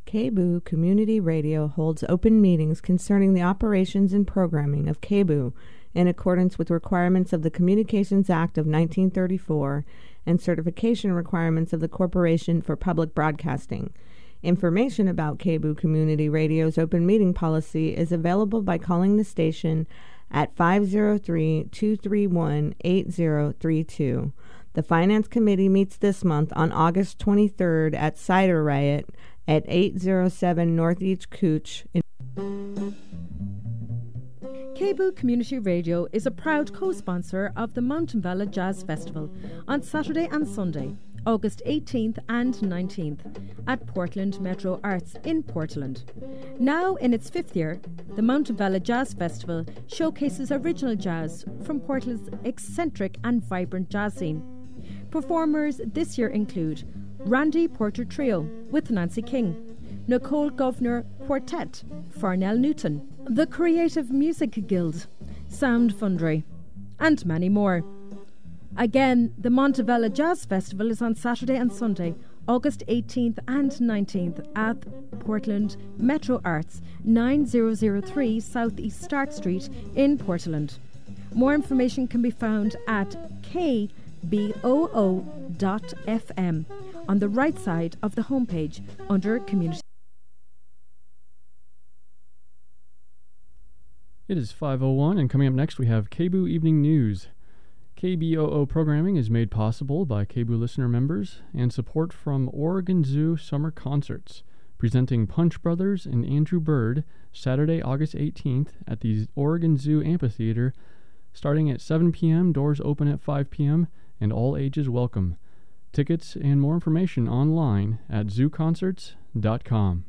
KBOO Community Radio holds open meetings concerning the operations and programming of KBOO in accordance with requirements of the Communications Act of 1934 and certification requirements of the Corporation for Public Broadcasting. Information about KBOO Community Radio's open meeting policy is available by calling the station at 503-231-8032. The Finance Committee meets this month on August 23rd at Cider Riot at 807 Northeast Cooch. KBOO Community Radio is a proud co-sponsor of the Mountain Valley Jazz Festival on Saturday and Sunday, August 18th and 19th at Portland Metro Arts in Portland. Now in its 5th year, the Mountain Valley Jazz Festival showcases original jazz from Portland's eccentric and vibrant jazz scene. Performers this year include Randy Porter Trio with Nancy King, Nicole Governor Quartet, Farnell Newton, the Creative Music Guild, Sound Foundry, and many more. Again, the Montevella Jazz Festival is on Saturday and Sunday, August 18th and 19th at Portland Metro Arts, 9003 Southeast Stark Street in Portland. More information can be found at kboo.fm on the right side of the homepage under Community. It is 5:01, and coming up next we have KBOO Evening News. KBOO programming is made possible by KBOO listener members and support from Oregon Zoo Summer Concerts, presenting Punch Brothers and Andrew Bird Saturday, August 18th at the Oregon Zoo Amphitheater, starting at 7 p.m., doors open at 5 p.m., and all ages welcome. Tickets and more information online at zooconcerts.com.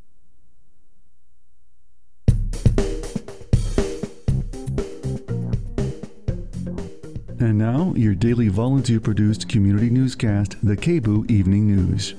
And now, your daily volunteer-produced community newscast, the KBOO Evening News.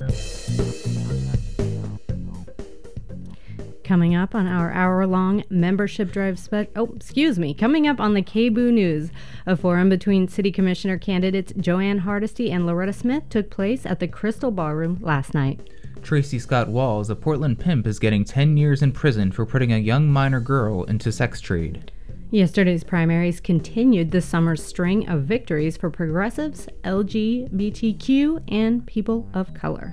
Coming up on our hour-long membership drive coming up on the KBOO News, a forum between City Commissioner candidates Joanne Hardesty and Loretta Smith took place at the Crystal Ballroom last night. Tracy Scott Walls, a Portland pimp, is getting 10 years in prison for putting a young minor girl into sex trade. Yesterday's primaries continued this summer's string of victories for progressives, LGBTQ, and people of color.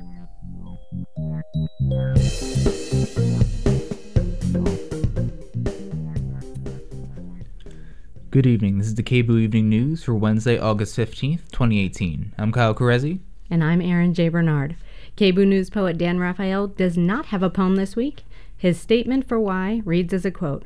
Good evening. This is the KBOO Evening News for Wednesday, August 15th, 2018. I'm Kyle Carezzi. And I'm Aaron J. Bernard. KBOO News poet Dan Raphael does not have a poem this week. His statement for why reads as a quote.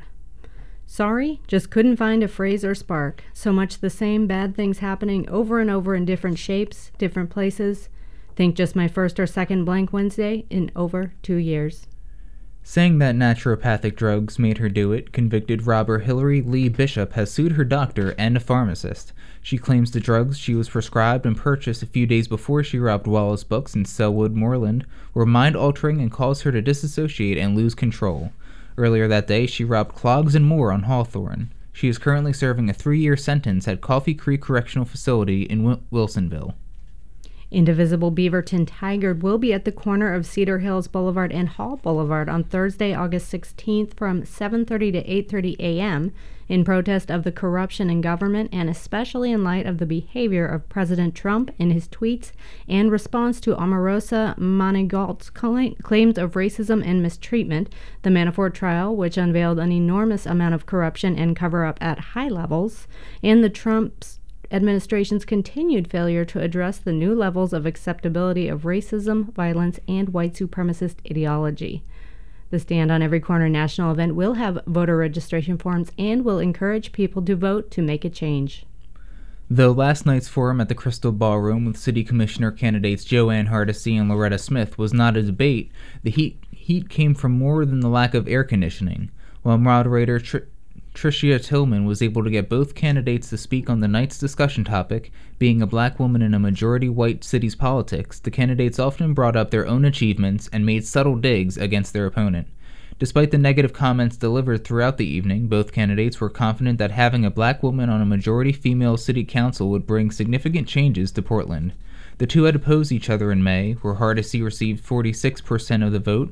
Sorry, just couldn't find a phrase or spark. So much the same bad things happening over and over in different shapes, different places. Think just my first or second blank Wednesday in over 2 years. Saying that naturopathic drugs made her do it, convicted robber Hillary Lee Bishop has sued her doctor and a pharmacist. She claims the drugs she was prescribed and purchased a few days before she robbed Wallace Books in Selwood, Moreland, were mind-altering and caused her to disassociate and lose control. Earlier that day, she robbed Clogs and More on Hawthorne. She is currently serving a 3-year sentence at Coffee Creek Correctional Facility in Wilsonville. Indivisible Beaverton Tiger will be at the corner of Cedar Hills Boulevard and Hall Boulevard on Thursday, August 16th from 7:30 to 8:30 a.m. in protest of the corruption in government and especially in light of the behavior of President Trump in his tweets and response to Omarosa Manigault's claims of racism and mistreatment, the Manafort trial, which unveiled an enormous amount of corruption and cover-up at high levels, and the Trump's administration's continued failure to address the new levels of acceptability of racism, violence, and white supremacist ideology. The Stand on Every Corner national event will have voter registration forms and will encourage people to vote to make a change. Though last night's forum at the Crystal Ballroom with City Commissioner candidates Joanne Hardesty and Loretta Smith was not a debate, the heat came from more than the lack of air conditioning. While moderator Tricia Tillman was able to get both candidates to speak on the night's discussion topic, being a black woman in a majority-white city's politics, the candidates often brought up their own achievements and made subtle digs against their opponent. Despite the negative comments delivered throughout the evening, both candidates were confident that having a black woman on a majority-female city council would bring significant changes to Portland. The two had opposed each other in May, where Hardesty received 46% of the vote,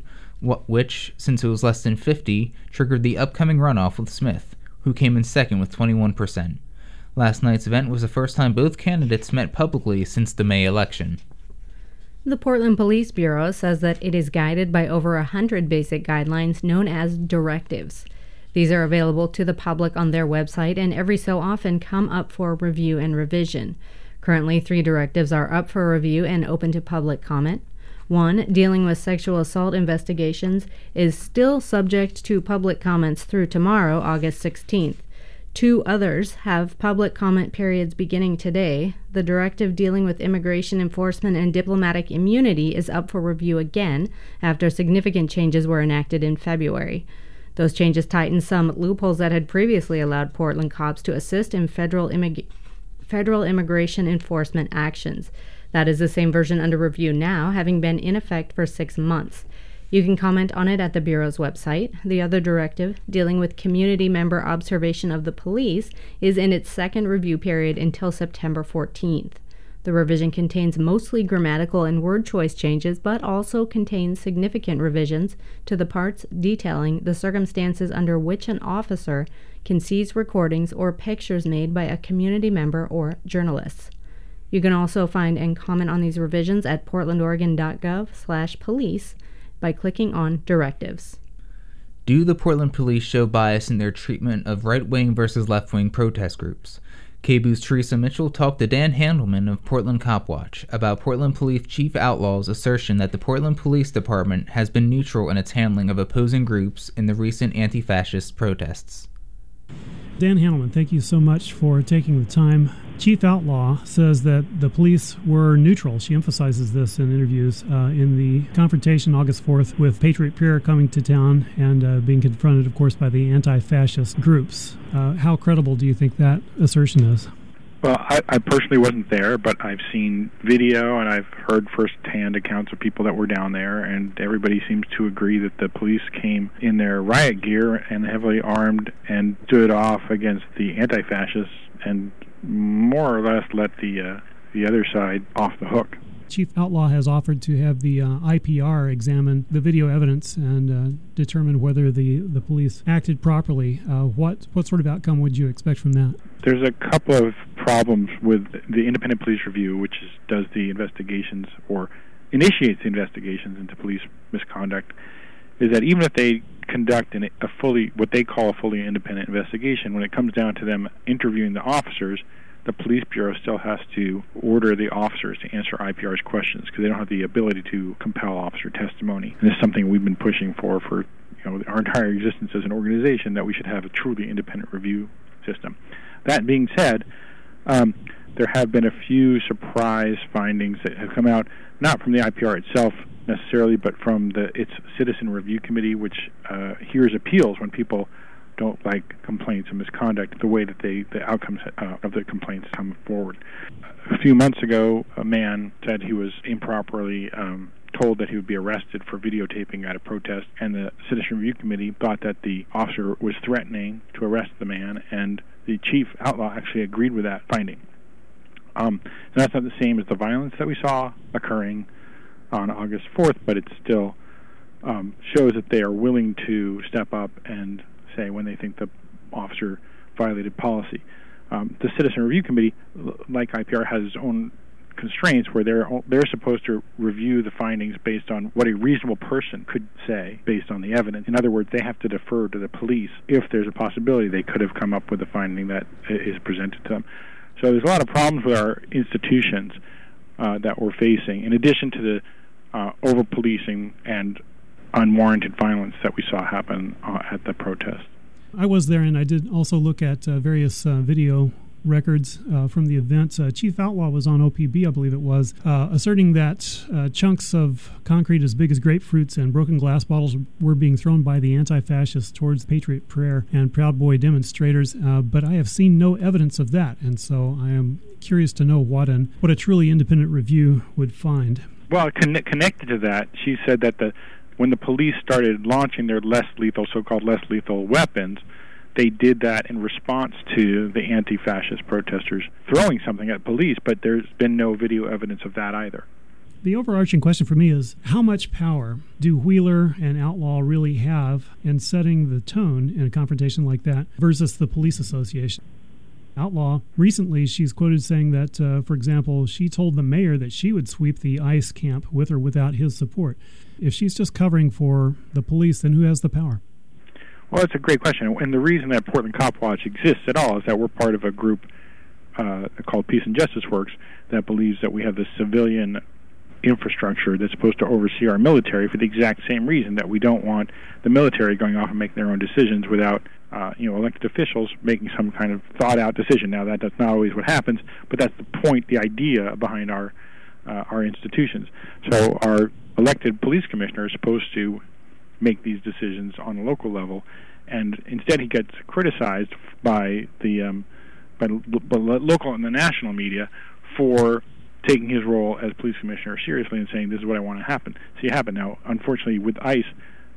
which, since it was less than 50, triggered the upcoming runoff with Smith, who came in second with 21%. Last night's event was the first time both candidates met publicly since the May election. The Portland Police Bureau says that it is guided by over 100 basic guidelines known as directives. These are available to the public on their website and every so often come up for review and revision. Currently, 3 directives are up for review and open to public comment. 1, dealing with sexual assault investigations, is still subject to public comments through tomorrow, August 16th. 2 others have public comment periods beginning today. The directive dealing with immigration enforcement and diplomatic immunity is up for review again after significant changes were enacted in February. Those changes tightened some loopholes that had previously allowed Portland cops to assist in federal immigration enforcement actions. That is the same version under review now, having been in effect for 6 months. You can comment on it at the Bureau's website. The other directive, dealing with community member observation of the police, is in its second review period until September 14th. The revision contains mostly grammatical and word choice changes, but also contains significant revisions to the parts detailing the circumstances under which an officer can seize recordings or pictures made by a community member or journalists. You can also find and comment on these revisions at portlandoregon.gov/police by clicking on Directives. Do the Portland police show bias in their treatment of right-wing versus left-wing protest groups? KBOO's Teresa Mitchell talked to Dan Handelman of Portland Cop Watch about Portland Police Chief Outlaw's assertion that the Portland Police Department has been neutral in its handling of opposing groups in the recent anti-fascist protests. Dan Handelman, thank you so much for taking the time. Chief Outlaw says that the police were neutral. She emphasizes this in interviews in the confrontation August 4th with Patriot Prayer coming to town and being confronted, of course, by the anti-fascist groups. How credible do you think that assertion is? Well, I personally wasn't there, but I've seen video and I've heard first-hand accounts of people that were down there, and everybody seems to agree that the police came in their riot gear and heavily armed and stood off against the anti-fascists and more or less let the other side off the hook. Chief Outlaw has offered to have the IPR examine the video evidence and determine whether the police acted properly. What sort of outcome would you expect from that? There's a couple of problems with the Independent Police Review, which does the investigations or initiates the investigations into police misconduct, is that even if they conduct what they call a fully independent investigation, when it comes down to them interviewing the officers, the police bureau still has to order the officers to answer IPR's questions because they don't have the ability to compel officer testimony. And this is something we've been pushing for our entire existence as an organization, that we should have a truly independent review system. That being said, there have been a few surprise findings that have come out, not from the IPR itself necessarily, but from its Citizen Review Committee, which hears appeals when people don't like complaints of misconduct, the way that the outcomes of the complaints come forward. A few months ago, a man said he was improperly told that he would be arrested for videotaping at a protest, and the Citizen Review Committee thought that the officer was threatening to arrest the man, and the Chief Outlaw actually agreed with that finding. And that's not the same as the violence that we saw occurring on August 4th, but it still shows that they are willing to step up and say when they think the officer violated policy. The Citizen Review Committee, like IPR, has its own constraints where they're supposed to review the findings based on what a reasonable person could say based on the evidence. In other words, they have to defer to the police if there's a possibility they could have come up with a finding that is presented to them. So there's a lot of problems with our institutions that we're facing, in addition to the over-policing and unwarranted violence that we saw happen at the protest. I was there, and I did also look at various video records from the event. Chief Outlaw was on OPB, I believe it was, asserting that chunks of concrete as big as grapefruits and broken glass bottles were being thrown by the anti-fascists towards Patriot Prayer and Proud Boy demonstrators, but I have seen no evidence of that, and so I am curious to know what a truly independent review would find. Well, connected to that, she said that when the police started launching their so-called less lethal weapons, they did that in response to the anti-fascist protesters throwing something at police, but there's been no video evidence of that either. The overarching question for me is, how much power do Wheeler and Outlaw really have in setting the tone in a confrontation like that versus the police association? Outlaw, recently she's quoted saying that, for example, she told the mayor that she would sweep the ICE camp with or without his support. If she's just covering for the police, then who has the power? Well, that's a great question. And the reason that Portland Cop Watch exists at all is that we're part of a group called Peace and Justice Works that believes that we have the civilian infrastructure that's supposed to oversee our military for the exact same reason, that we don't want the military going off and making their own decisions without elected officials making some kind of thought-out decision. Now, that's not always what happens, but that's the point, the idea behind our institutions. So our elected police commissioner is supposed to make these decisions on a local level, and instead he gets criticized by the local and the national media for taking his role as police commissioner seriously and saying, this is what I want to see happen. Now, unfortunately, with ICE,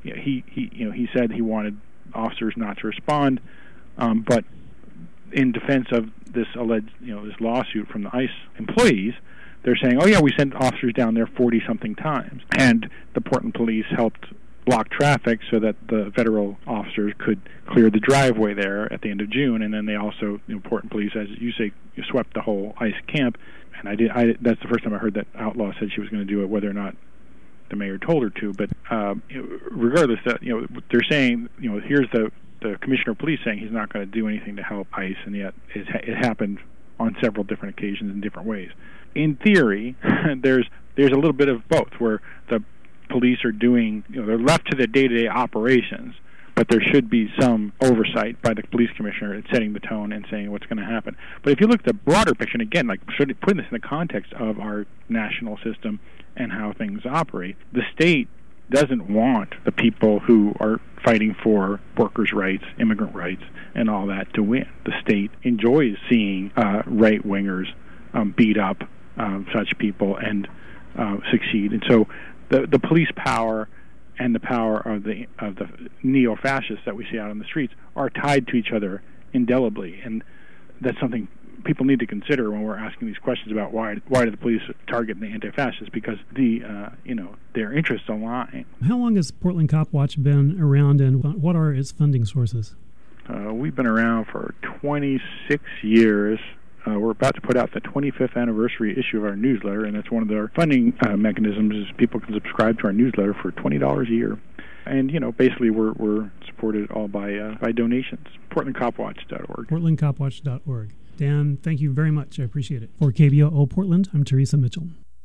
he said he wanted officers not to respond, but in defense of this alleged, this lawsuit from the ICE employees, they're saying, oh yeah, we sent officers down there 40-something times, and the Portland police helped block traffic so that the federal officers could clear the driveway there at the end of June, and then they also, Portland police, as you say, swept the whole ICE camp. And that's the first time I heard that Outlaw said she was going to do it, whether or not the mayor told her to. But regardless, they're saying, here's the commissioner of police saying he's not going to do anything to help ICE, and yet it happened on several different occasions in different ways. In theory, there's a little bit of both, where the police are doing, they're left to their day-to-day operations, but there should be some oversight by the police commissioner in setting the tone and saying what's going to happen. But if you look at the broader picture, and again, putting this in the context of our national system and how things operate, the state doesn't want the people who are fighting for workers' rights, immigrant rights, and all that to win. The state enjoys seeing right-wingers beat up such people and succeed. And so the police power and the power of the neo-fascists that we see out on the streets are tied to each other indelibly, and that's something people need to consider when we're asking these questions about why do the police target the anti-fascists, because their interests align. How long has Portland Cop Watch been around, and what are its funding sources? We've been around for 26 years. We're about to put out the 25th anniversary issue of our newsletter, and that's one of our funding mechanisms is people can subscribe to our newsletter for $20 a year. And, basically we're supported all by donations. PortlandCopWatch.org. PortlandCopWatch.org. Dan, thank you very much. I appreciate it. For KBOO Portland, I'm Teresa Mitchell.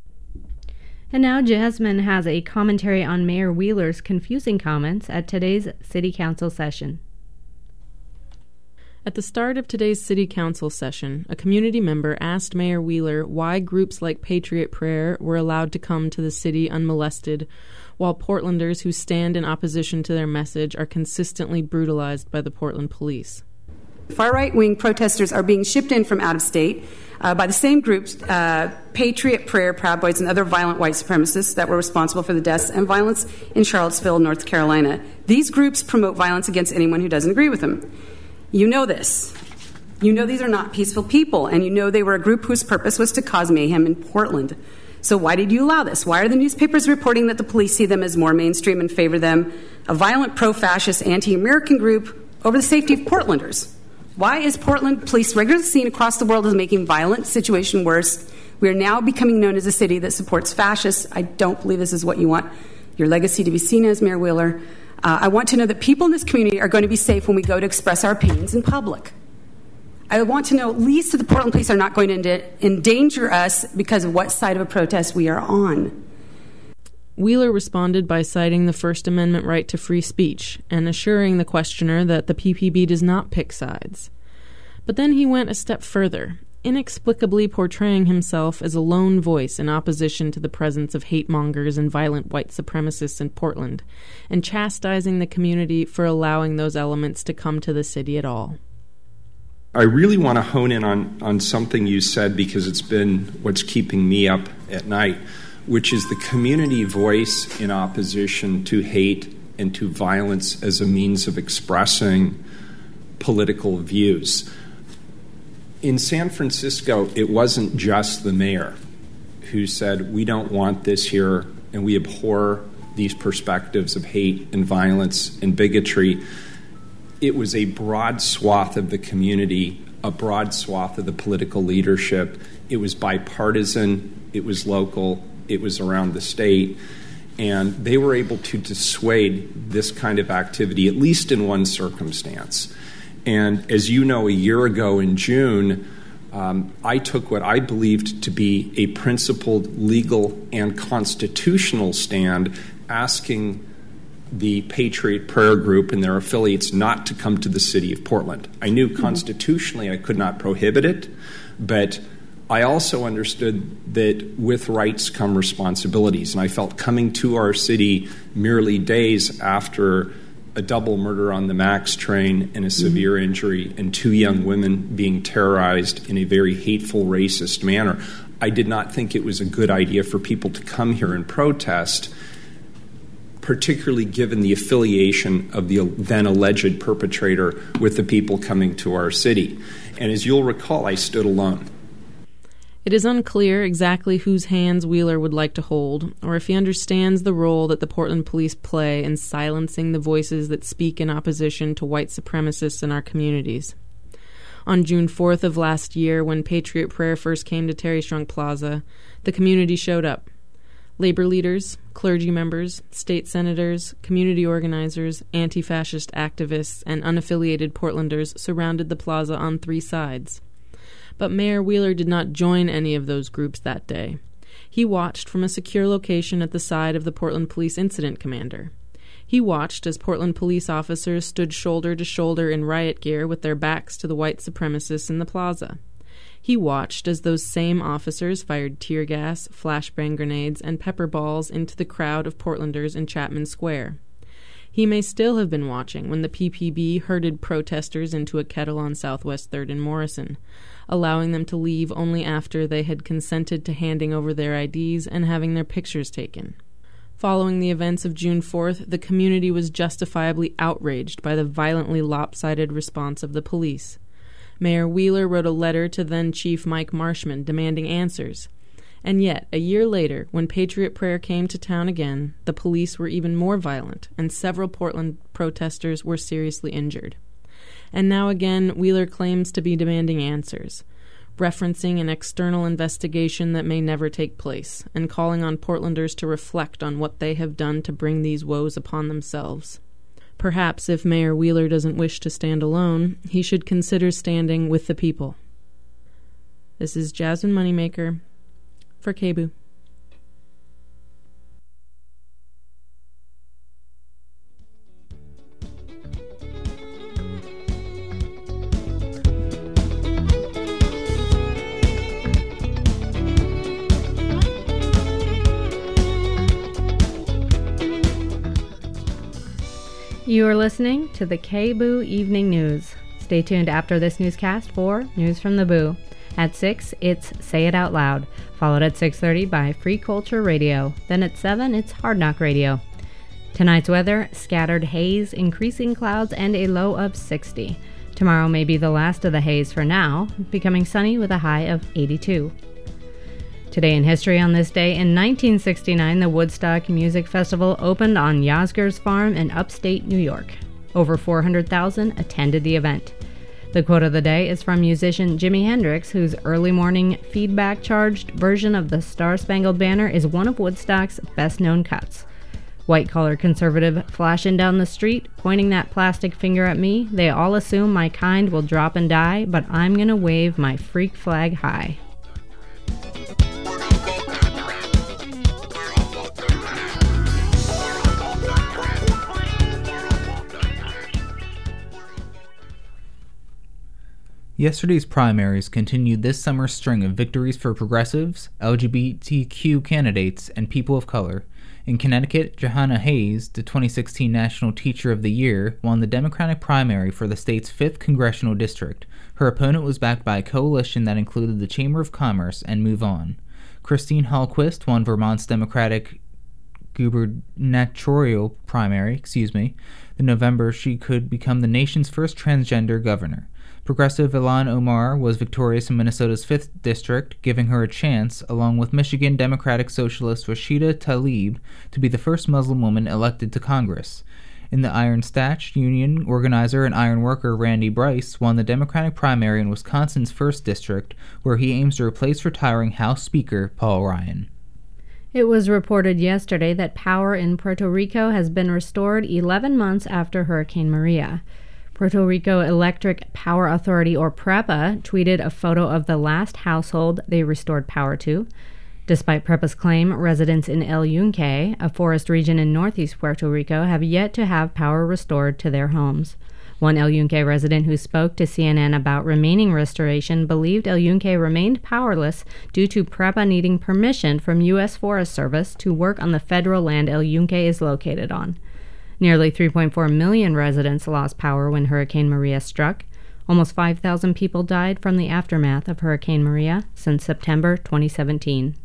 And now Jasmine has a commentary on Mayor Wheeler's confusing comments at today's City Council session. At the start of today's City Council session, a community member asked Mayor Wheeler why groups like Patriot Prayer were allowed to come to the city unmolested, while Portlanders who stand in opposition to their message are consistently brutalized by the Portland police. Far-right-wing protesters are being shipped in from out of state by the same groups, Patriot Prayer, Proud Boys, and other violent white supremacists that were responsible for the deaths and violence in Charlottesville, North Carolina. These groups promote violence against anyone who doesn't agree with them. You know this. You know these are not peaceful people, and you know they were a group whose purpose was to cause mayhem in Portland. So why did you allow this? Why are the newspapers reporting that the police see them as more mainstream and favor them, a violent pro-fascist anti-American group, over the safety of Portlanders? Why is Portland police regularly seen across the world as making violent situation worse? We are now becoming known as a city that supports fascists. I don't believe this is what you want your legacy to be seen as, Mayor Wheeler. I want to know that people in this community are going to be safe when we go to express our opinions in public. I want to know at least that the Portland police are not going to endanger us because of what side of a protest we are on. Wheeler responded by citing the First Amendment right to free speech and assuring the questioner that the PPB does not pick sides. But then he went a step further, inexplicably portraying himself as a lone voice in opposition to the presence of hate-mongers and violent white supremacists in Portland, and chastising the community for allowing those elements to come to the city at all. I really want to hone in on something you said, because it's been what's keeping me up at night, which is the community voice in opposition to hate and to violence as a means of expressing political views. In San Francisco, it wasn't just the mayor who said, we don't want this here, and we abhor these perspectives of hate and violence and bigotry. It was a broad swath of the community, a broad swath of the political leadership. It was bipartisan, it was local, it was around the state, and they were able to dissuade this kind of activity, at least in one circumstance. And as you know, a year ago in June, I took what I believed to be a principled legal and constitutional stand, asking the Patriot Prayer Group and their affiliates not to come to the city of Portland. I knew constitutionally I could not prohibit it, but I also understood that with rights come responsibilities, and I felt coming to our city merely days after a double murder on the MAX train and a severe injury and 2 young women being terrorized in a very hateful, racist manner, I did not think it was a good idea for people to come here and protest, particularly given the affiliation of the then alleged perpetrator with the people coming to our city. And as you'll recall, I stood alone. It is unclear exactly whose hands Wheeler would like to hold, or if he understands the role that the Portland police play in silencing the voices that speak in opposition to white supremacists in our communities. On June 4th of last year, when Patriot Prayer first came to Terry Strunk Plaza, the community showed up. Labor leaders, clergy members, state senators, community organizers, anti-fascist activists, and unaffiliated Portlanders surrounded the plaza on 3 sides. But Mayor Wheeler did not join any of those groups that day. He watched from a secure location at the side of the Portland Police Incident Commander. He watched as Portland police officers stood shoulder to shoulder in riot gear with their backs to the white supremacists in the plaza. He watched as those same officers fired tear gas, flashbang grenades, and pepper balls into the crowd of Portlanders in Chapman Square. He may still have been watching when the PPB herded protesters into a kettle on Southwest 3rd and Morrison, allowing them to leave only after they had consented to handing over their IDs and having their pictures taken. Following the events of June 4th, the community was justifiably outraged by the violently lopsided response of the police. Mayor Wheeler wrote a letter to then-Chief Mike Marshman demanding answers. And yet, a year later, when Patriot Prayer came to town again, the police were even more violent, and several Portland protesters were seriously injured. And now again, Wheeler claims to be demanding answers, referencing an external investigation that may never take place, and calling on Portlanders to reflect on what they have done to bring these woes upon themselves. Perhaps if Mayor Wheeler doesn't wish to stand alone, he should consider standing with the people. This is Jasmine Moneymaker for KBOO. You are listening to the KBOO Evening News. Stay tuned after this newscast for News from the Boo. At 6, it's Say It Out Loud, followed at 6:30 by Free Culture Radio. Then at 7, it's Hard Knock Radio. Tonight's weather, scattered haze, increasing clouds, and a low of 60. Tomorrow may be the last of the haze for now, becoming sunny with a high of 82. Today in history, on this day in 1969, the Woodstock Music Festival opened on Yasgur's Farm in upstate New York. Over 400,000 attended the event. The quote of the day is from musician Jimi Hendrix, whose early morning feedback-charged version of the Star-Spangled Banner is one of Woodstock's best-known cuts. White-collar conservative flashing down the street, pointing that plastic finger at me, they all assume my kind will drop and die, but I'm gonna wave my freak flag high. Yesterday's primaries continued this summer's string of victories for progressives, LGBTQ candidates, and people of color. In Connecticut, Johanna Hayes, the 2016 National Teacher of the Year, won the Democratic primary for the state's 5th congressional district. Her opponent was backed by a coalition that included the Chamber of Commerce and Move On. Christine Hallquist won Vermont's Democratic gubernatorial primary, in November she could become the nation's first transgender governor. Progressive Ilhan Omar was victorious in Minnesota's 5th District, giving her a chance, along with Michigan Democratic Socialist Rashida Tlaib, to be the first Muslim woman elected to Congress. In the Iron Stash Union, organizer and iron worker Randy Bryce won the Democratic primary in Wisconsin's 1st District, where he aims to replace retiring House Speaker Paul Ryan. It was reported yesterday that power in Puerto Rico has been restored 11 months after Hurricane Maria. Puerto Rico Electric Power Authority, or PREPA, tweeted a photo of the last household they restored power to. Despite PREPA's claim, residents in El Yunque, a forest region in northeast Puerto Rico, have yet to have power restored to their homes. One El Yunque resident who spoke to CNN about remaining restoration believed El Yunque remained powerless due to PREPA needing permission from U.S. Forest Service to work on the federal land El Yunque is located on. Nearly 3.4 million residents lost power when Hurricane Maria struck. Almost 5,000 people died from the aftermath of Hurricane Maria since September 2017.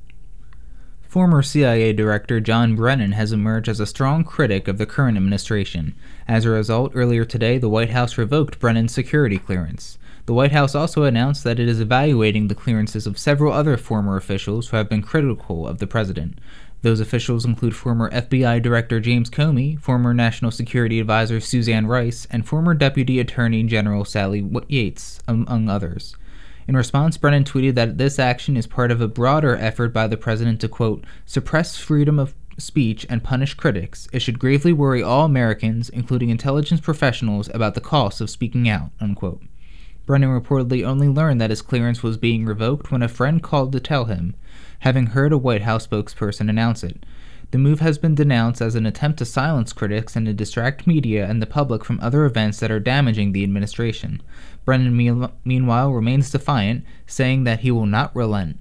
Former CIA Director John Brennan has emerged as a strong critic of the current administration. As a result, earlier today, the White House revoked Brennan's security clearance. The White House also announced that it is evaluating the clearances of several other former officials who have been critical of the president. Those officials include former FBI Director James Comey, former National Security Advisor Suzanne Rice, and former Deputy Attorney General Sally Yates, among others. In response, Brennan tweeted that this action is part of a broader effort by the president to, quote, suppress freedom of speech and punish critics. It should gravely worry all Americans, including intelligence professionals, about the costs of speaking out, unquote. Brennan reportedly only learned that his clearance was being revoked when a friend called to tell him, having heard a White House spokesperson announce it. The move has been denounced as an attempt to silence critics and to distract media and the public from other events that are damaging the administration. Brennan, meanwhile, remains defiant, saying that he will not relent.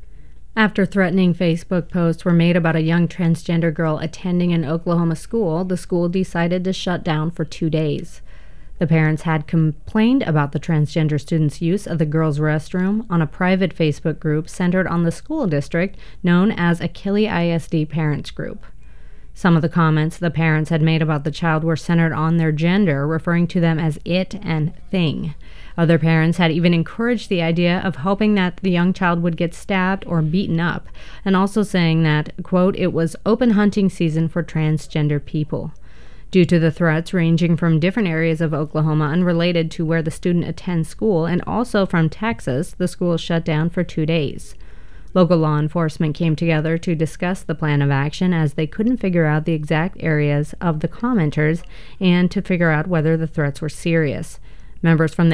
After threatening Facebook posts were made about a young transgender girl attending an Oklahoma school, the school decided to shut down for 2 days. The parents had complained about the transgender student's use of the girls' restroom on a private Facebook group centered on the school district known as Achille ISD Parents Group. Some of the comments the parents had made about the child were centered on their gender, referring to them as it and thing. Other parents had even encouraged the idea of hoping that the young child would get stabbed or beaten up, and also saying that, quote, it was open hunting season for transgender people. Due to the threats ranging from different areas of Oklahoma unrelated to where the student attends school and also from Texas, the school shut down for 2 days. Local law enforcement came together to discuss the plan of action as they couldn't figure out the exact areas of the commenters and to figure out whether the threats were serious. Members from the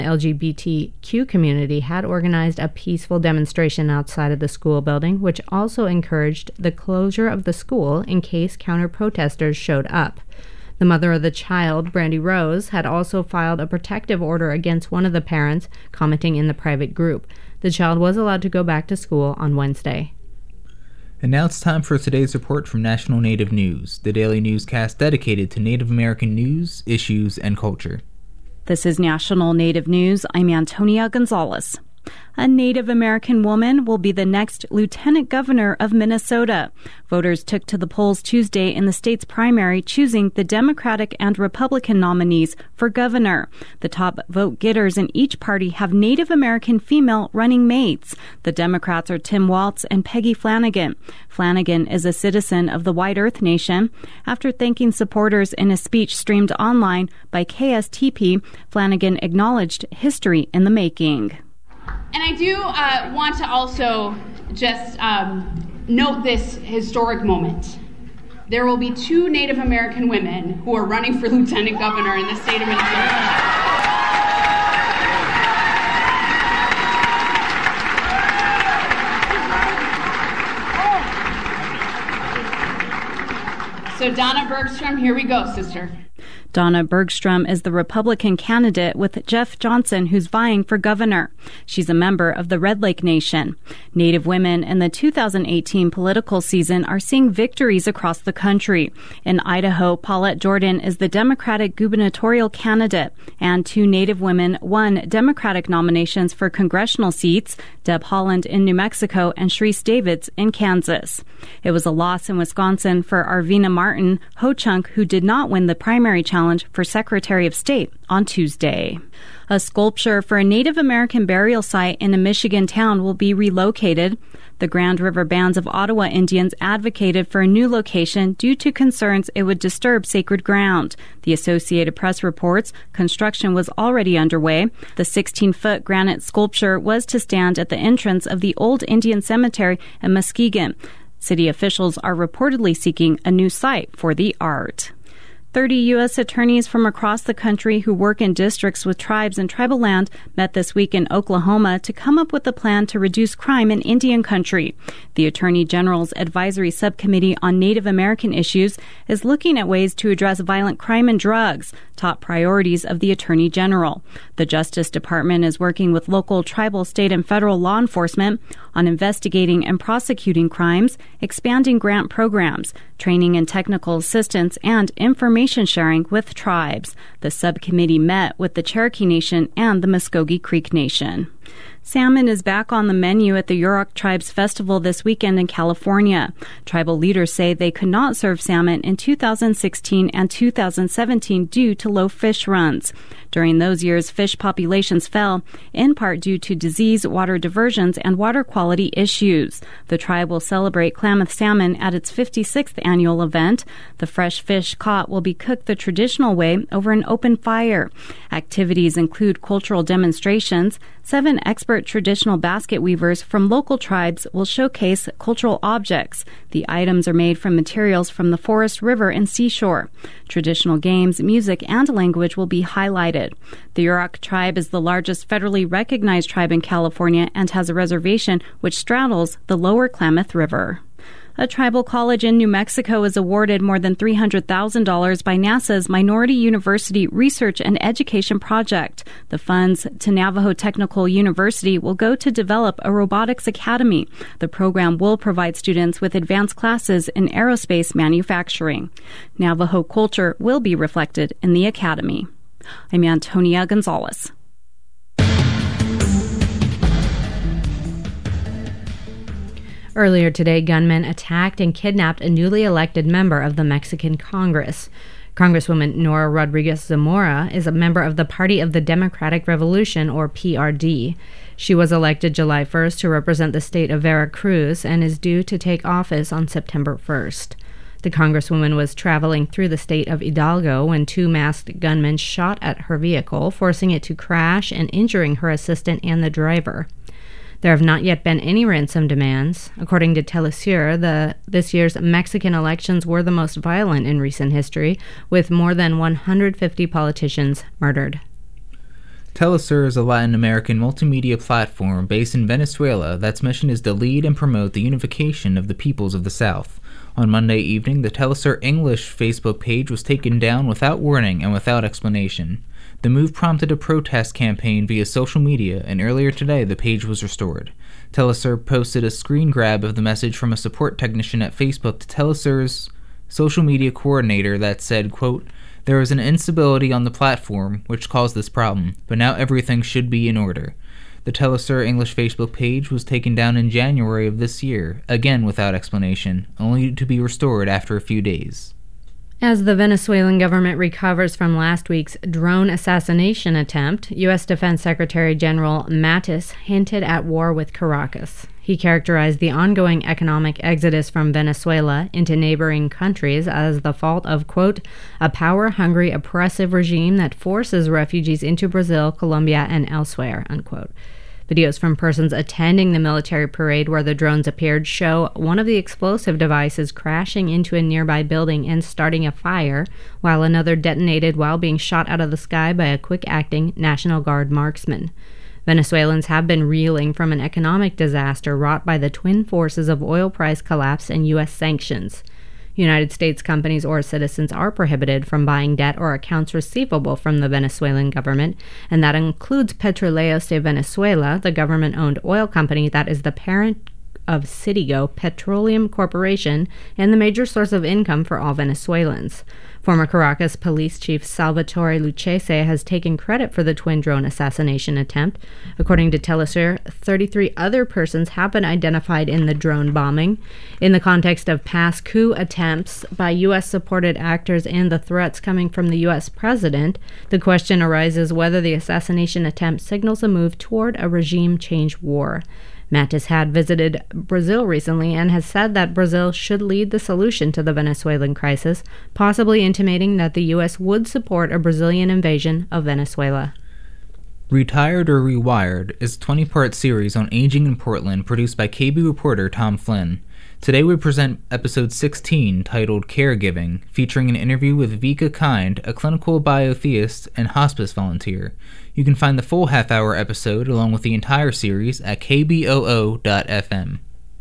LGBTQ community had organized a peaceful demonstration outside of the school building, which also encouraged the closure of the school in case counter-protesters showed up. The mother of the child, Brandy Rose, had also filed a protective order against one of the parents, commenting in the private group. The child was allowed to go back to school on Wednesday. And now it's time for today's report from National Native News, the daily newscast dedicated to Native American news, issues, and culture. This is National Native News. I'm Antonia Gonzalez. A Native American woman will be the next Lieutenant Governor of Minnesota. Voters took to the polls Tuesday in the state's primary, choosing the Democratic and Republican nominees for governor. The top vote-getters in each party have Native American female running mates. The Democrats are Tim Walz and Peggy Flanagan. Flanagan is a citizen of the White Earth Nation. After thanking supporters in a speech streamed online by KSTP, Flanagan acknowledged history in the making. And I do want to also just note this historic moment. There will be 2 Native American women who are running for lieutenant governor in the state of Minnesota. So Donna Bergstrom, here we go, sister. Donna Bergstrom is the Republican candidate with Jeff Johnson, who's vying for governor. She's a member of the Red Lake Nation. Native women in the 2018 political season are seeing victories across the country. In Idaho, Paulette Jordan is the Democratic gubernatorial candidate, and 2 Native women won Democratic nominations for congressional seats, Deb Holland in New Mexico and Sharice Davids in Kansas. It was a loss in Wisconsin for Arvina Martin Ho-Chunk, who did not win the primary challenge challenge for Secretary of State on Tuesday. A sculpture for a Native American burial site in a Michigan town will be relocated. The Grand River Bands of Ottawa Indians advocated for a new location due to concerns it would disturb sacred ground. The Associated Press reports construction was already underway. The 16-foot granite sculpture was to stand at the entrance of the old Indian cemetery in Muskegon. City officials are reportedly seeking a new site for the art. 30 U.S. attorneys from across the country who work in districts with tribes and tribal land met this week in Oklahoma to come up with a plan to reduce crime in Indian country. The Attorney General's Advisory Subcommittee on Native American Issues is looking at ways to address violent crime and drugs, top priorities of the Attorney General. The Justice Department is working with local, tribal, state, and federal law enforcement on investigating and prosecuting crimes, expanding grant programs, training and technical assistance, and information sharing with tribes. The subcommittee met with the Cherokee Nation and the Muskogee Creek Nation. Salmon is back on the menu at the Yurok Tribes Festival this weekend in California. Tribal leaders say they could not serve salmon in 2016 and 2017 due to low fish runs. During those years, fish populations fell, in part due to disease, water diversions, and water quality issues. The tribe will celebrate Klamath salmon at its 56th annual event. The fresh fish caught will be cooked the traditional way over an open fire. Activities include cultural demonstrations. 7 expert traditional basket weavers from local tribes will showcase cultural objects. The items are made from materials from the forest, river, and seashore. Traditional games, music, and language will be highlighted. The Yurok tribe is the largest federally recognized tribe in California and has a reservation which straddles the lower Klamath River. A tribal college in New Mexico is awarded more than $300,000 by NASA's Minority University Research and Education Project. The funds to Navajo Technical University will go to develop a robotics academy. The program will provide students with advanced classes in aerospace manufacturing. Navajo culture will be reflected in the academy. I'm Antonia Gonzalez. Earlier today, gunmen attacked and kidnapped a newly elected member of the Mexican Congress. Congresswoman Nora Rodriguez Zamora is a member of the Party of the Democratic Revolution, or PRD. She was elected July 1st to represent the state of Veracruz and is due to take office on September 1st. The Congresswoman was traveling through the state of Hidalgo when 2 masked gunmen shot at her vehicle, forcing it to crash and injuring her assistant and the driver. There have not yet been any ransom demands. According to Telesur, this year's Mexican elections were the most violent in recent history, with more than 150 politicians murdered. Telesur is a Latin American multimedia platform based in Venezuela that's mission is to lead and promote the unification of the peoples of the South. On Monday evening, the Telesur English Facebook page was taken down without warning and without explanation. The move prompted a protest campaign via social media, and earlier today the page was restored. Telesur posted a screen grab of the message from a support technician at Facebook to Telesur's social media coordinator that said, quote, "There was an instability on the platform which caused this problem, but now everything should be in order." The Telesur English Facebook page was taken down in January of this year, again without explanation, only to be restored after a few days. As the Venezuelan government recovers from last week's drone assassination attempt, U.S. Defense Secretary General Mattis hinted at war with Caracas. He characterized the ongoing economic exodus from Venezuela into neighboring countries as the fault of, quote, "a power-hungry, oppressive regime that forces refugees into Brazil, Colombia, and elsewhere," unquote. Videos from persons attending the military parade where the drones appeared show one of the explosive devices crashing into a nearby building and starting a fire, while another detonated while being shot out of the sky by a quick-acting National Guard marksman. Venezuelans have been reeling from an economic disaster wrought by the twin forces of oil price collapse and U.S. sanctions. United States companies or citizens are prohibited from buying debt or accounts receivable from the Venezuelan government, and that includes Petróleos de Venezuela, the government-owned oil company that is the parent of Citigo Petroleum Corporation and the major source of income for all Venezuelans. Former Caracas Police Chief Salvatore Lucchese has taken credit for the twin drone assassination attempt. According to Telesur, 33 other persons have been identified in the drone bombing. In the context of past coup attempts by U.S.-supported actors and the threats coming from the U.S. president, the question arises whether the assassination attempt signals a move toward a regime change war. Mattis had visited Brazil recently and has said that Brazil should lead the solution to the Venezuelan crisis, possibly intimating that the U.S. would support a Brazilian invasion of Venezuela. Retired or Rewired is a 20-part series on aging in Portland produced by KBOO reporter Tom Flynn. Today we present episode 16 titled Caregiving, featuring an interview with Vika Kind, a clinical biotheist and hospice volunteer. You can find the full half-hour episode along with the entire series at kboo.fm.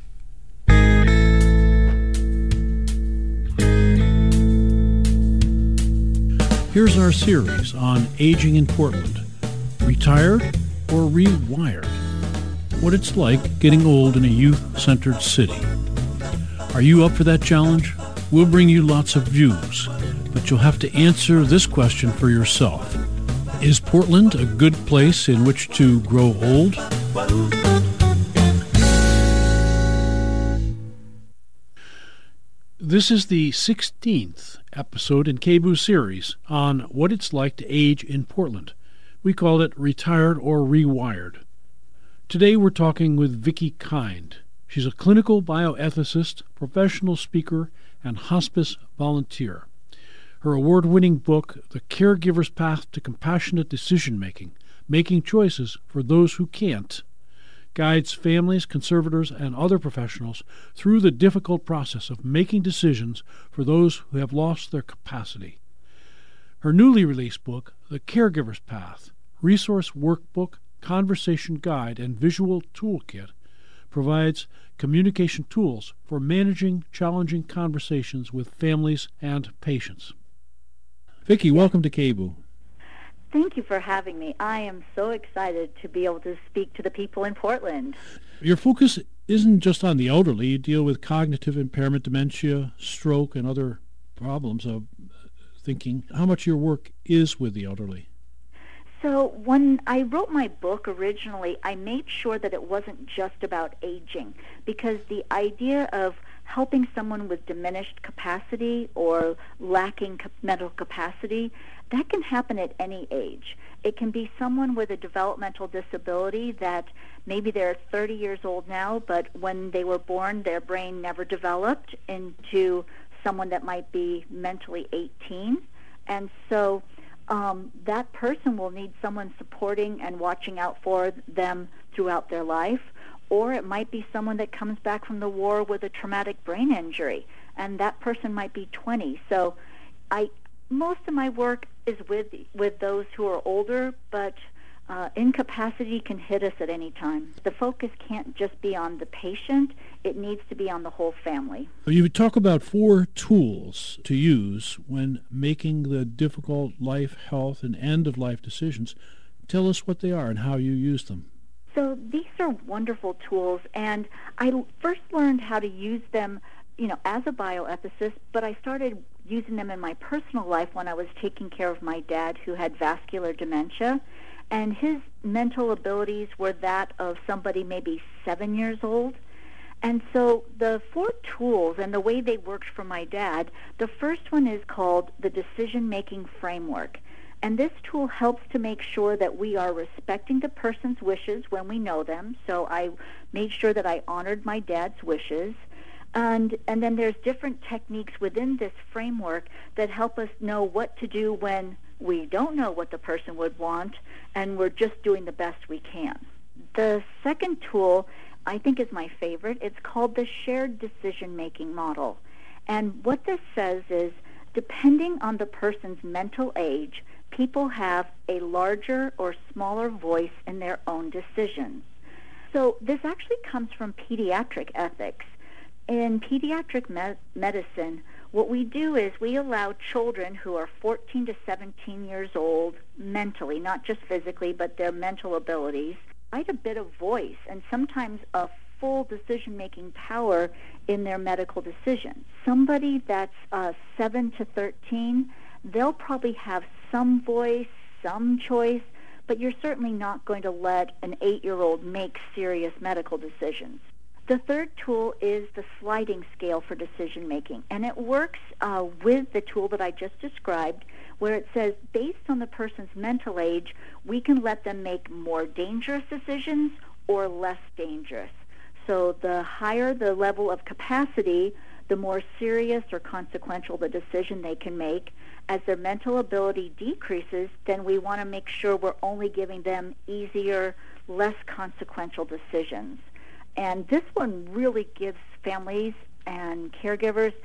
Here's our series on aging in Portland. Retired or Rewired? What it's like getting old in a youth-centered city. Are you up for that challenge? We'll bring you lots of views, but you'll have to answer this question for yourself. Is Portland a good place in which to grow old? This is the 16th episode in KBOO series on what it's like to age in Portland. We called it Retired or Rewired. Today we're talking with Vika Kind. She's a clinical bioethicist, professional speaker, and hospice volunteer. Her award-winning book, The Caregiver's Path to Compassionate Decision-Making, Making Choices for Those Who Can't, guides families, conservators, and other professionals through the difficult process of making decisions for those who have lost their capacity. Her newly released book, The Caregiver's Path, resource workbook, conversation guide, and visual toolkit, provides communication tools for managing challenging conversations with families and patients. Vicki, welcome to KBOO. Thank you for having me. I am so excited to be able to speak to the people in Portland. Your focus isn't just on the elderly. You deal with cognitive impairment, dementia, stroke, and other problems of thinking. How much of your work is with the elderly? So when I wrote my book originally, I made sure that it wasn't just about aging, because the idea of helping someone with diminished capacity or lacking mental capacity, that can happen at any age. It can be someone with a developmental disability that maybe they're 30 years old now, but when they were born, their brain never developed into someone that might be mentally 18. And so that person will need someone supporting and watching out for them throughout their life. Or it might be someone that comes back from the war with a traumatic brain injury, and that person might be 20. So most of my work is with those who are older, but incapacity can hit us at any time. The focus can't just be on the patient. It needs to be on the whole family. You talk about 4 tools to use when making the difficult life, health, and end-of-life decisions. Tell us what they are and how you use them. So these are wonderful tools, and I first learned how to use them, as a bioethicist, but I started using them in my personal life when I was taking care of my dad who had vascular dementia, and his mental abilities were that of somebody maybe 7 years old. And so the 4 tools and the way they worked for my dad, the first one is called the decision-making framework. And this tool helps to make sure that we are respecting the person's wishes when we know them. So I made sure that I honored my dad's wishes. And then there's different techniques within this framework that help us know what to do when we don't know what the person would want and we're just doing the best we can. The second tool I think is my favorite. It's called the shared decision-making model. And what this says is, depending on the person's mental age, people have a larger or smaller voice in their own decisions. So this actually comes from pediatric ethics. In pediatric medicine, what we do is we allow children who are 14 to 17 years old mentally, not just physically, but their mental abilities, quite a bit of voice and sometimes a full decision-making power in their medical decision. Somebody that's 7 to 13, they'll probably have some voice, some choice, but you're certainly not going to let an 8-year-old make serious medical decisions. The third tool is the sliding scale for decision-making, and it works with the tool that I just described, where it says, based on the person's mental age, we can let them make more dangerous decisions or less dangerous. So the higher the level of capacity, the more serious or consequential the decision they can make. As their mental ability decreases, then we want to make sure we're only giving them easier, less consequential decisions. And this one really gives families and caregivers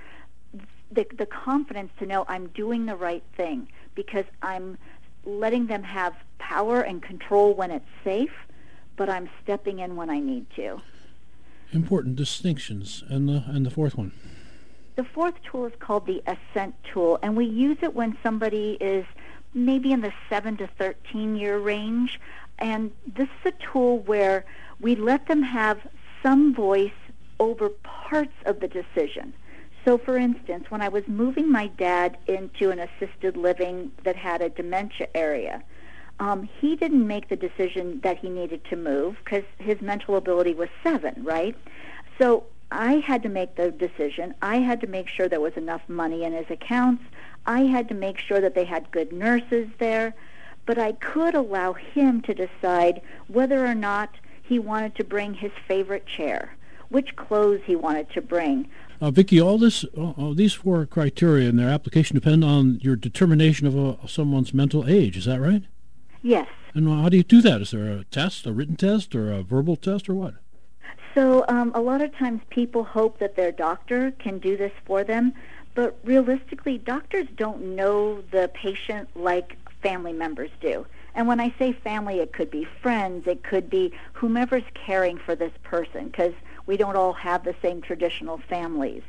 the confidence to know I'm doing the right thing, because I'm letting them have power and control when it's safe, but I'm stepping in when I need to. Important distinctions. And the fourth one? The fourth tool is called the Ascent tool, and we use it when somebody is maybe in the 7 to 13-year range. And this is a tool where we let them have some voice over parts of the decision. So, for instance, when I was moving my dad into an assisted living that had a dementia area, he didn't make the decision that he needed to move because his mental ability was 7, right? So I had to make the decision. I had to make sure there was enough money in his accounts. I had to make sure that they had good nurses there. But I could allow him to decide whether or not he wanted to bring his favorite chair, which clothes he wanted to bring. Vicki, all these 4 criteria and their application depend on your determination of someone's mental age. Is that right? Yes. And how do you do that? Is there a test, a written test, or a verbal test, or what? So a lot of times people hope that their doctor can do this for them, but realistically, doctors don't know the patient like family members do. And when I say family, it could be friends, it could be whomever's caring for this person, because we don't all have the same traditional families.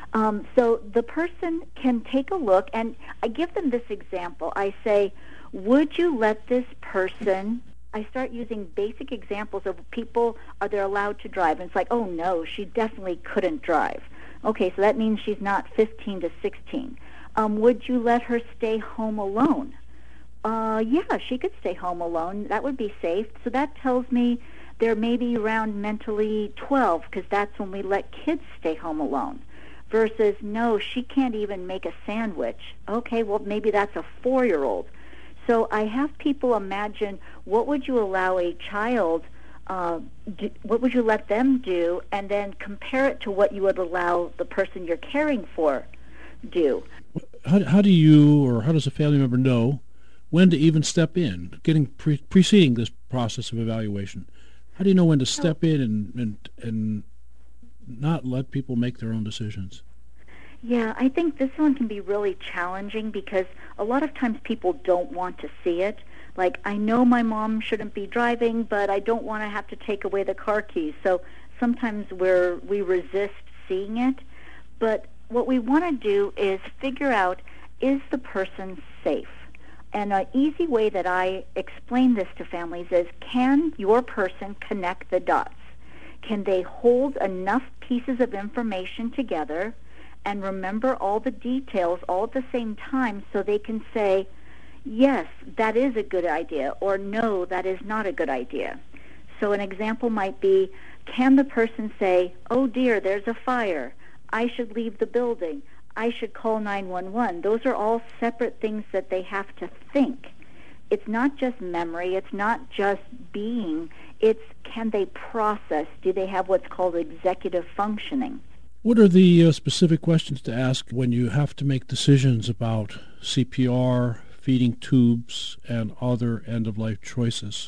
So the person can take a look, and I give them this example. I say, would you let this person, I start using basic examples of people, are they allowed to drive? And it's like, oh no, she definitely couldn't drive. Okay, so that means she's not 15 to 16. Would you let her stay home alone? Yeah, she could stay home alone. That would be safe. So that tells me they're maybe around mentally 12, because that's when we let kids stay home alone. Versus, no, she can't even make a sandwich. Okay, well, maybe that's a 4-year-old. So I have people imagine, what would you allow a child, what would you let them do, and then compare it to what you would allow the person you're caring for do. How do you, or how does a family member know when to even step in, preceding this process of evaluation? How do you know when to step in and not let people make their own decisions? Yeah, I think this one can be really challenging because a lot of times people don't want to see it. Like, I know my mom shouldn't be driving, but I don't want to have to take away the car keys. So sometimes we resist seeing it. But what we want to do is figure out, is the person safe? And an easy way that I explain this to families is, can your person connect the dots? Can they hold enough pieces of information together and remember all the details all at the same time so they can say, yes, that is a good idea, or no, that is not a good idea? So an example might be, can the person say, oh dear, there's a fire, I should leave the building, I should call 911. Those are all separate things that they have to think. It's not just memory, it's not just being, it's can they process, do they have what's called executive functioning? What are the specific questions to ask when you have to make decisions about CPR, feeding tubes, and other end-of-life choices?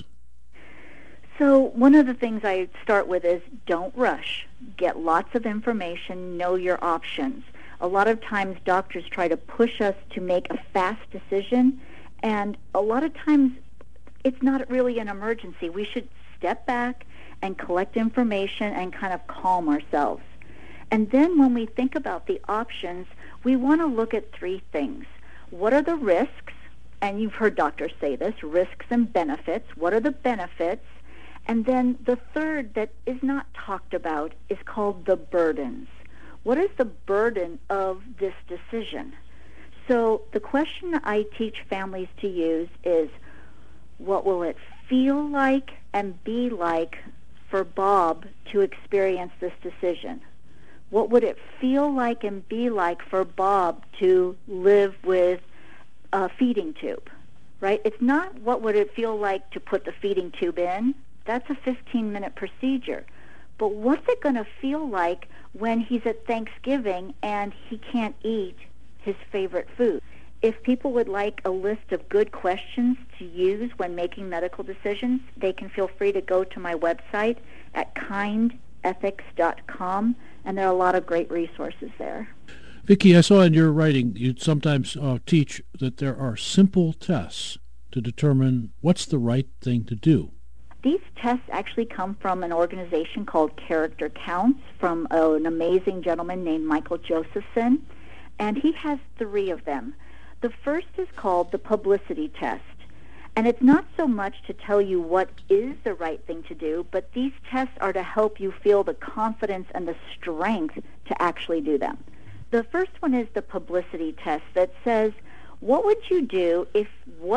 So one of the things I start with is don't rush. Get lots of information, know your options. A lot of times doctors try to push us to make a fast decision, and a lot of times it's not really an emergency. We should step back and collect information and kind of calm ourselves. And then when we think about the options, we want to look at 3 things. What are the risks? And you've heard doctors say this, risks and benefits. What are the benefits? And then the third that is not talked about is called the burdens. What is the burden of this decision? So the question I teach families to use is, what will it feel like and be like for Bob to experience this decision? What would it feel like and be like for Bob to live with a feeding tube, right? It's not what would it feel like to put the feeding tube in. That's a 15-minute procedure. But what's it going to feel like when he's at Thanksgiving and he can't eat his favorite food? If people would like a list of good questions to use when making medical decisions, they can feel free to go to my website at kindethics.com, and there are a lot of great resources there. Vicki, I saw in your writing you sometimes teach that there are simple tests to determine what's the right thing to do. These tests actually come from an organization called Character Counts from an amazing gentleman named Michael Josephson, and he has 3 of them. The first is called the publicity test, and it's not so much to tell you what is the right thing to do, but these tests are to help you feel the confidence and the strength to actually do them. The first one is the publicity test that says, what would you do if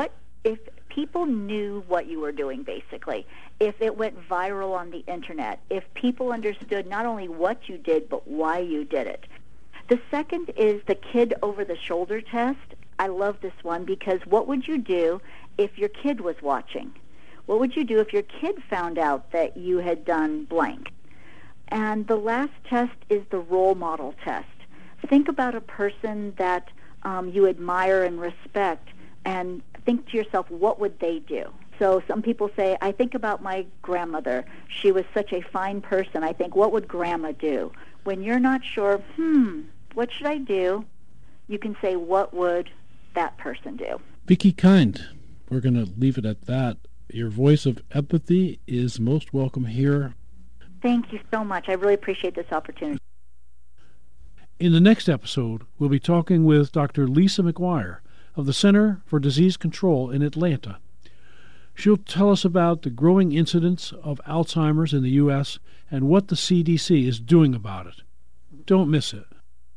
people knew what you were doing, basically, if it went viral on the internet, if people understood not only what you did, but why you did it. The second is the kid over-the-shoulder test. I love this one because what would you do if your kid was watching? What would you do if your kid found out that you had done blank? And the last test is the role model test. Think about a person that you admire and respect, and think to yourself, what would they do? So some people say, I think about my grandmother. She was such a fine person. I think, what would Grandma do? When you're not sure, what should I do? You can say, what would that person do? Vicki Kind, we're going to leave it at that. Your voice of empathy is most welcome here. Thank you so much. I really appreciate this opportunity. In the next episode, we'll be talking with Dr. Lisa McGuire of the Center for Disease Control in Atlanta. She'll tell us about the growing incidence of Alzheimer's in the U.S. and what the CDC is doing about it. Don't miss it.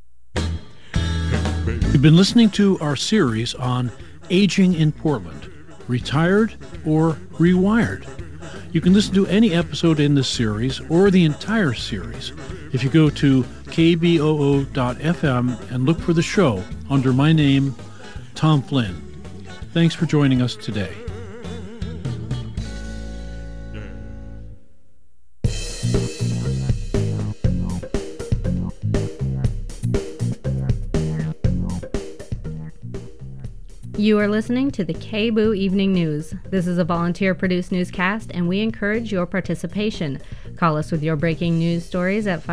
You've been listening to our series on aging in Portland, retired or rewired. You can listen to any episode in this series or the entire series if you go to kboo.fm and look for the show under my name, Tom Flynn. Thanks for joining us today. You are listening to the KBOO Evening News. This is a volunteer-produced newscast, and we encourage your participation. Call us with your breaking news stories at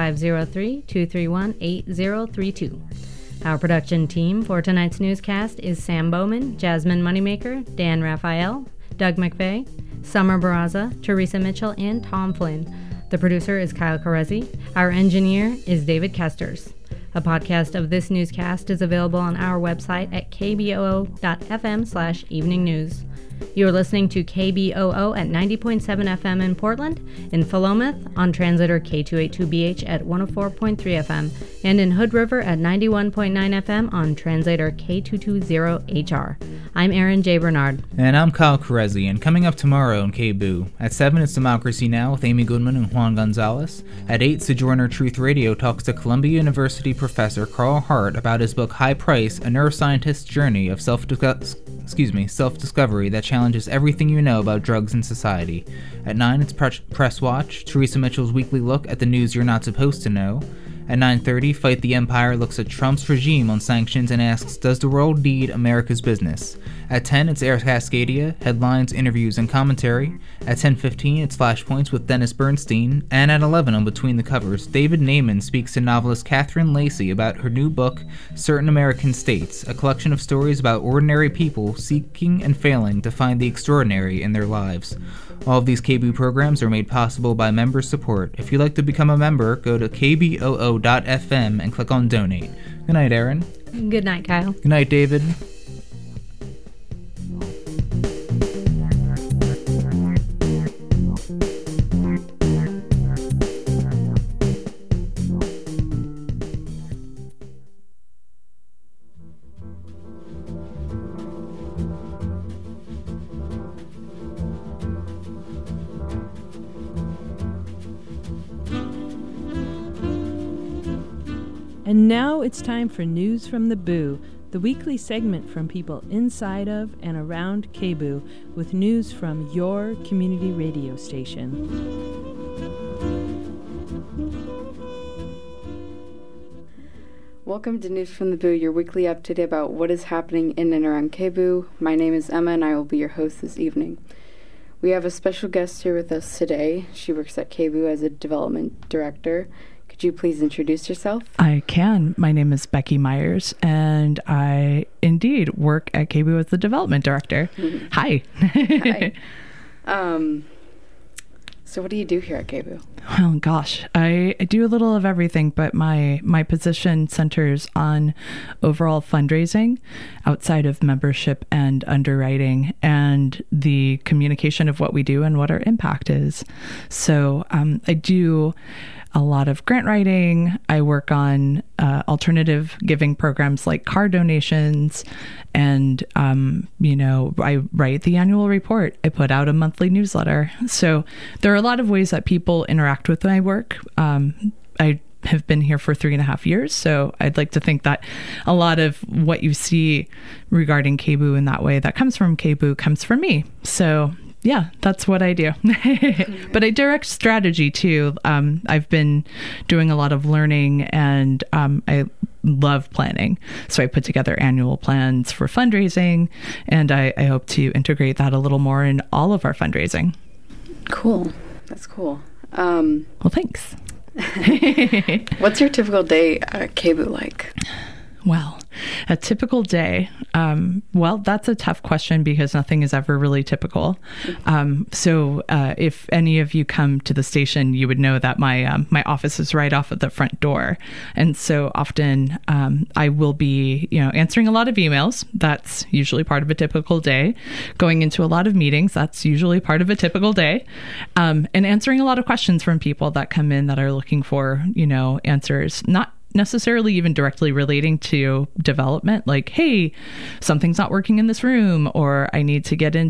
503-231-8032. Our production team for tonight's newscast is Sam Bowman, Jasmine Moneymaker, Dan Raphael, Doug McVeigh, Summer Barraza, Teresa Mitchell, and Tom Flynn. The producer is Kyle Carezzi. Our engineer is David Kesters. A podcast of this newscast is available on our website at kboo.fm/evening news. You are listening to KBOO at 90.7 FM in Portland, in Philomath on translator K282BH at 104.3 FM, and in Hood River at 91.9 FM on translator K220HR. I'm Aaron J. Bernard. And I'm Kyle Carezzi, and coming up tomorrow in KBOO, at 7 it's Democracy Now! With Amy Goodman and Juan Gonzalez. At 8, Sojourner Truth Radio talks to Columbia University professor Carl Hart about his book High Price, A Neuroscientist's Journey of Self-Discovery that challenges everything you know about drugs and society. At 9, it's Press Watch, Teresa Mitchell's weekly look at the news you're not supposed to know. At 9:30, Fight the Empire looks at Trump's regime on sanctions and asks, does the world need America's business? At 10, it's Air Cascadia, headlines, interviews, and commentary. At 10:15, it's Flashpoints with Dennis Bernstein. And at 11, on Between the Covers, David Naiman speaks to novelist Catherine Lacey about her new book, Certain American States, a collection of stories about ordinary people seeking and failing to find the extraordinary in their lives. All of these KBOO programs are made possible by member support. If you'd like to become a member, go to kboo.fm and click on Donate. Good night, Aaron. Good night, Kyle. Good night, David. And now it's time for News from the Boo, the weekly segment from people inside of and around KBOO with news from your community radio station. Welcome to News from the Boo, your weekly update about what is happening in and around KBOO. My name is Emma and I will be your host this evening. We have a special guest here with us today. She works at KBOO as a development director. Could you please introduce yourself? I can. My name is Becky Myers, and I indeed work at KBOO as the development director. Mm-hmm. Hi. Hi. So what do you do here at KBOO? Well, gosh, I do a little of everything, but my position centers on overall fundraising outside of membership and underwriting and the communication of what we do and what our impact is. So I do a lot of grant writing. I work on alternative giving programs like car donations. And, I write the annual report. I put out a monthly newsletter. So there are a lot of ways that people interact with my work. I have been here for 3.5 years. So I'd like to think that a lot of what you see regarding KBOO in that way that comes from KBOO comes from me. So yeah, that's what I do. But I direct strategy too. I've been doing a lot of learning and I love planning. So I put together annual plans for fundraising and I hope to integrate that a little more in all of our fundraising. Cool. That's cool. Well, thanks. What's your typical day at KBOO like? Well, a typical day. That's a tough question because nothing is ever really typical. So if any of you come to the station, you would know that my office is right off at the front door. And so often I will be, answering a lot of emails. That's usually part of a typical day. Going into a lot of meetings. That's usually part of a typical day. And answering a lot of questions from people that come in that are looking for, answers, not necessarily even directly relating to development, like, hey, something's not working in this room, or I need to get into